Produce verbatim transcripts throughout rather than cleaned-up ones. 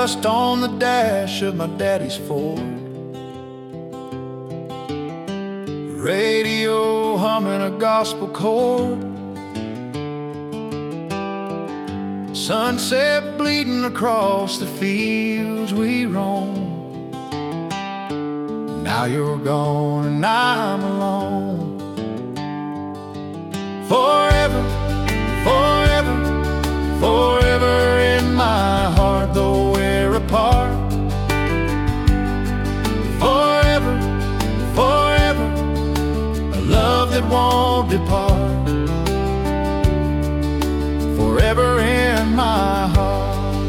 dust on the dash of my daddy's Ford. Radio humming a gospel chord. Sunset bleeding across the fields we roam. Now you're gone and I'm alone. Forever, forever, forever in my heart, though we're apart. Forever, forever, a love that won't depart. Forever in my heart.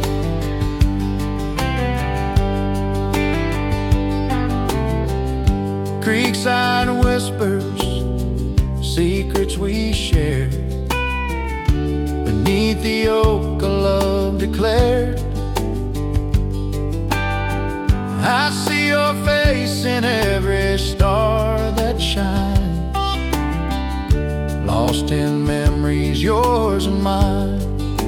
Creekside whispers, secrets we share. Beneath the oak, a love declared. I see your face in every star that shines, lost in memories, yours and mine.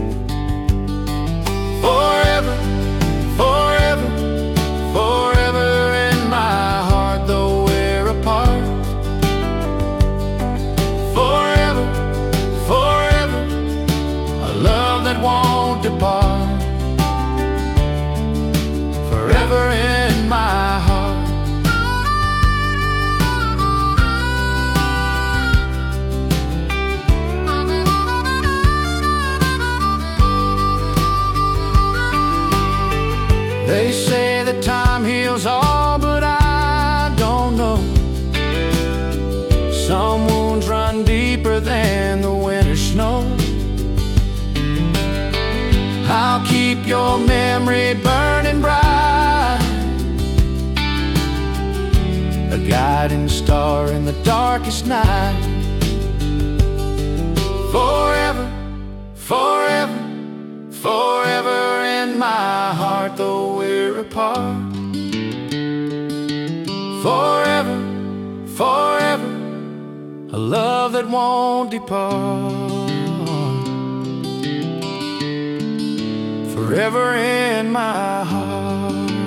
Forever, forever, forever in my heart, though we're apart. Forever, forever, a love that won't depart. Forever in my heart. They say that time heals all, but I don't know. Some wounds run deeper than the winter snow. I'll keep your memory burning bright, a guiding star in the darkest night. Forever, forever, forever in my heart, though we're apart. Forever, forever, a love that won't depart. Forever in my heart.